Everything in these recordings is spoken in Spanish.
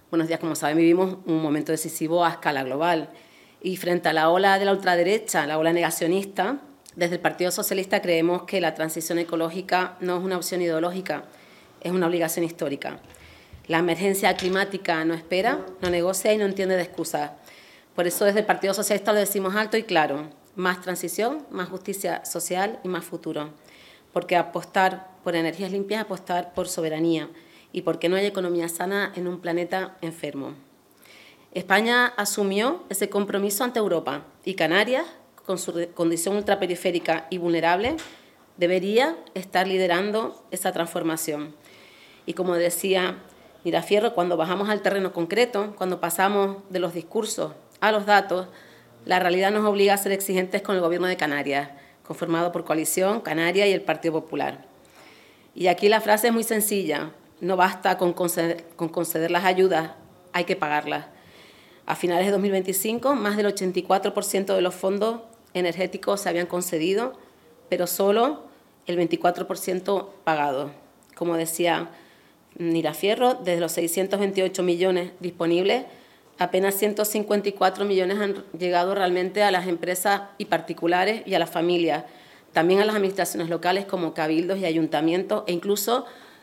Buenos días, como saben, vivimos un momento decisivo a escala global y frente a la ola de la ultraderecha, la ola negacionista, desde el Partido Socialista creemos que la transición ecológica no es una opción ideológica, es una obligación histórica. La emergencia climática no espera, no negocia y no entiende de excusas. Por eso desde el Partido Socialista lo decimos alto y claro: más transición, más justicia social y más futuro. Porque apostar por energías limpias es apostar por soberanía y porque no hay economía sana en un planeta enfermo. España asumió ese compromiso ante Europa y Canarias, con su condición ultraperiférica y vulnerable, debería estar liderando esa transformación. Y como decía Mirafierro, cuando bajamos al terreno concreto, cuando pasamos de los discursos a los datos, la realidad nos obliga a ser exigentes con el Gobierno de Canarias, conformado por Coalición Canaria y el Partido Popular. Y aquí la frase es muy sencilla: no basta con conceder las ayudas, hay que pagarlas. A finales de 2025, más del 84% de los fondos energéticos se habían concedido, pero solo el 24% pagado. Como decía Mirafierro, desde los 628 millones disponibles, apenas 154 millones han llegado realmente a las empresas y particulares y a las familias, también a las administraciones locales como cabildos y ayuntamientos, e incluso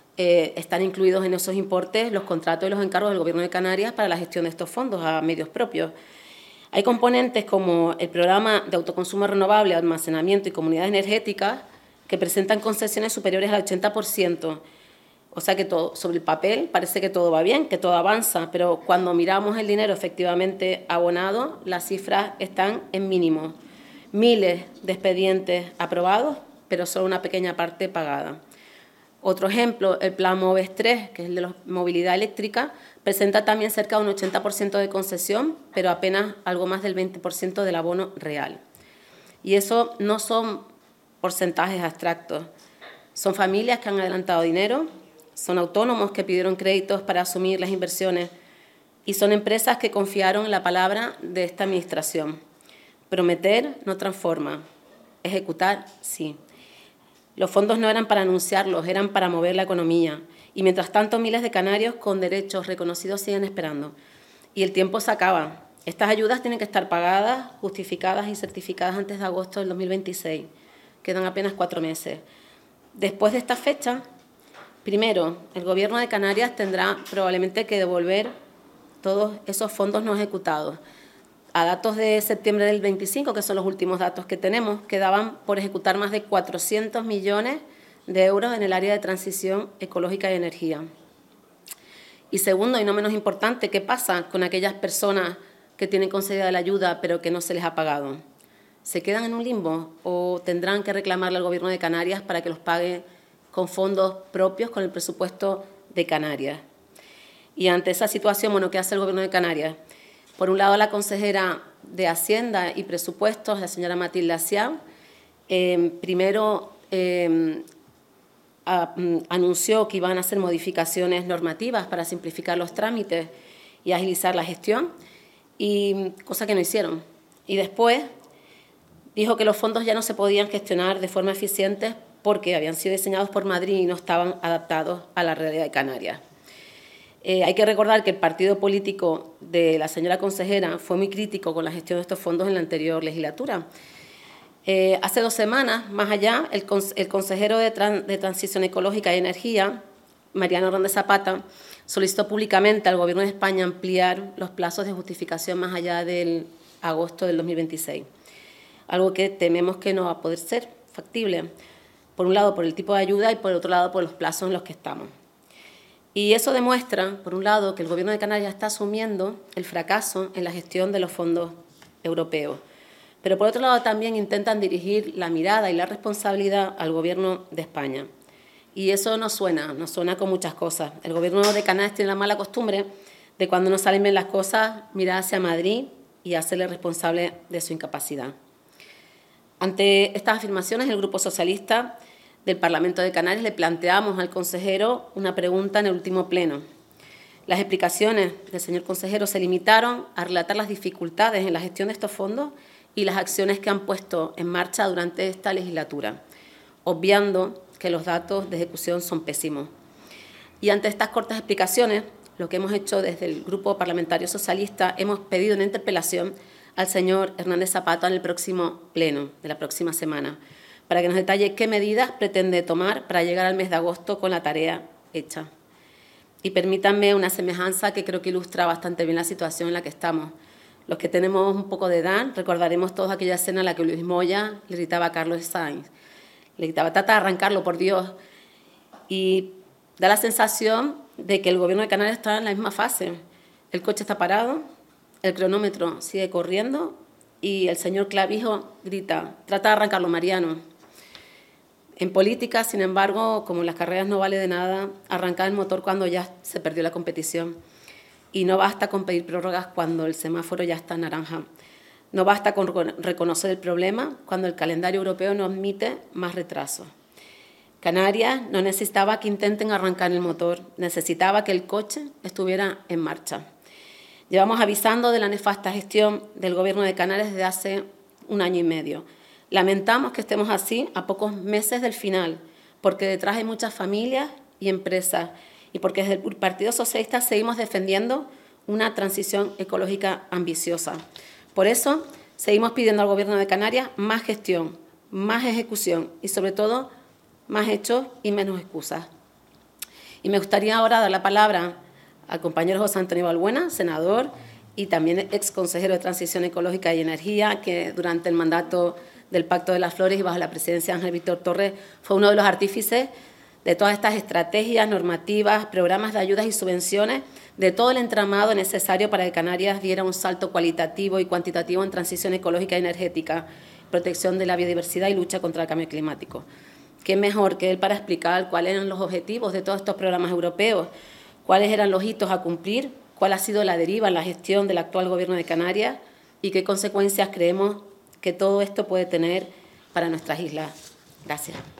están incluidos en esos importes los contratos y los encargos del Gobierno de Canarias para la gestión de estos fondos a medios propios. Hay componentes como el programa de autoconsumo renovable, almacenamiento y comunidades energéticas que presentan concesiones superiores al 80%. O sea que todo, sobre el papel parece que todo va bien, que todo avanza, pero cuando miramos el dinero efectivamente abonado, las cifras están en mínimo. Miles de expedientes aprobados, pero solo una pequeña parte pagada. Otro ejemplo, el Plan MOVES 3, que es el de la movilidad eléctrica, presenta también cerca de un 80% de concesión, pero apenas algo más del 20% del abono real. Y eso no son porcentajes abstractos, son familias que han adelantado dinero, son autónomos que pidieron créditos para asumir las inversiones y son empresas que confiaron en la palabra de esta Administración. Prometer no transforma, ejecutar sí. Los fondos no eran para anunciarlos, eran para mover la economía. Y mientras tanto, miles de canarios con derechos reconocidos siguen esperando. Y el tiempo se acaba. Estas ayudas tienen que estar pagadas, justificadas y certificadas antes de agosto del 2026. Quedan apenas 4 meses. Después de esta fecha, primero, el Gobierno de Canarias tendrá probablemente que devolver todos esos fondos no ejecutados. A datos de septiembre del 25, que son los últimos datos que tenemos, quedaban por ejecutar más de 400 millones de euros en el área de transición ecológica y energía. Y segundo, y no menos importante, ¿qué pasa con aquellas personas que tienen concedida la ayuda pero que no se les ha pagado? ¿Se quedan en un limbo o tendrán que reclamarle al Gobierno de Canarias para que los pague con fondos propios, con el presupuesto de Canarias? Y ante esa situación, bueno, ¿qué hace el Gobierno de Canarias? Por un lado, la consejera de Hacienda y Presupuestos, la señora Matilde Aciá, primero anunció que iban a hacer modificaciones normativas para simplificar los trámites y agilizar la gestión, cosa que no hicieron. Y después dijo que los fondos ya no se podían gestionar de forma eficiente porque habían sido diseñados por Madrid y no estaban adaptados a la realidad de Canarias. Hay que recordar que el partido político de la señora consejera fue muy crítico con la gestión de estos fondos en la anterior legislatura. Hace 2 semanas, más allá, el consejero de Transición Ecológica y Energía, Mariano Hernández Zapata, solicitó públicamente al Gobierno de España ampliar los plazos de justificación más allá del agosto del 2026, algo que tememos que no va a poder ser factible, por un lado por el tipo de ayuda y por otro lado por los plazos en los que estamos. Y eso demuestra, por un lado, que el Gobierno de Canarias está asumiendo el fracaso en la gestión de los fondos europeos. Pero por otro lado también intentan dirigir la mirada y la responsabilidad al Gobierno de España. Y eso nos suena con muchas cosas. El Gobierno de Canarias tiene la mala costumbre de cuando no salen bien las cosas, mirar hacia Madrid y hacerle responsable de su incapacidad. Ante estas afirmaciones, el Grupo Socialista del Parlamento de Canarias le planteamos al consejero una pregunta en el último pleno. Las explicaciones del señor consejero se limitaron a relatar las dificultades en la gestión de estos fondos y las acciones que han puesto en marcha durante esta legislatura, obviando que los datos de ejecución son pésimos. Y ante estas cortas explicaciones, lo que hemos hecho desde el Grupo Parlamentario Socialista, hemos pedido una interpelación al señor Hernández Zapata en el próximo pleno de la próxima semana, para que nos detalle qué medidas pretende tomar para llegar al mes de agosto con la tarea hecha. Y permítanme una semejanza que creo que ilustra bastante bien la situación en la que estamos. Los que tenemos un poco de edad recordaremos toda aquella escena en la que Luis Moya le gritaba a Carlos Sainz. Le gritaba, trata de arrancarlo, por Dios. Y da la sensación de que el Gobierno de Canarias está en la misma fase. El coche está parado, el cronómetro sigue corriendo y el señor Clavijo grita, trata de arrancarlo, Mariano. En política, sin embargo, como en las carreras no vale de nada arrancar el motor cuando ya se perdió la competición. Y no basta con pedir prórrogas cuando el semáforo ya está en naranja. No basta con reconocer el problema cuando el calendario europeo no admite más retrasos. Canarias no necesitaba que intenten arrancar el motor, necesitaba que el coche estuviera en marcha. Llevamos avisando de la nefasta gestión del Gobierno de Canarias desde hace 1 año y medio. Lamentamos que estemos así a pocos meses del final, porque detrás hay muchas familias y empresas y porque desde el Partido Socialista seguimos defendiendo una transición ecológica ambiciosa. Por eso seguimos pidiendo al Gobierno de Canarias más gestión, más ejecución y sobre todo más hechos y menos excusas. Y me gustaría ahora dar la palabra al compañero José Antonio Balbuena, senador y también ex consejero de Transición Ecológica y Energía, que durante el mandato del Pacto de las Flores y bajo la presidencia de Ángel Víctor Torres fue uno de los artífices de todas estas estrategias, normativas, programas de ayudas y subvenciones, de todo el entramado necesario para que Canarias diera un salto cualitativo y cuantitativo en transición ecológica y energética, protección de la biodiversidad y lucha contra el cambio climático. ¿Qué mejor que él para explicar cuáles eran los objetivos de todos estos programas europeos, cuáles eran los hitos a cumplir, cuál ha sido la deriva en la gestión del actual Gobierno de Canarias y qué consecuencias creemos que todo esto puede tener para nuestras islas? Gracias.